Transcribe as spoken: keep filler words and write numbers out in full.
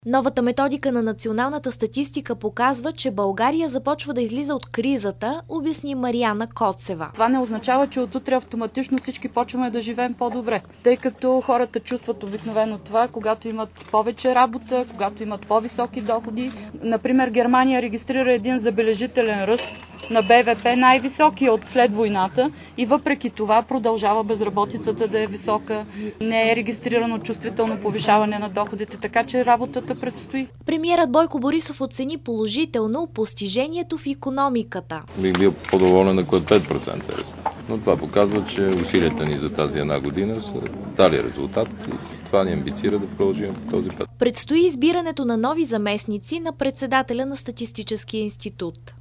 Новата методика на националната статистика показва, че България започва да излиза от кризата, обясни Мариана Коцева. Това не означава, че отутре автоматично всички почваме да живеем по-добре, тъй като хората чувстват обикновено това, когато имат повече работа, когато имат по-високи доходи. Например, Германия регистрира един забележителен ръст на Б В П, най-високи от след войната, и въпреки това продължава безработицата да е висока, не е регистрирано чувствително повишаване на доходите, така че работата предстои. Премиерът Бойко Борисов оцени положително постижението в икономиката. Бих бил по-доволен, ако е пет процента ръст. Но това показва, че усилията ни за тази една година са дали резултат и това ни амбицира да продължим по този път. Предстои избирането на нови заместници на председателя на Статистическия институт.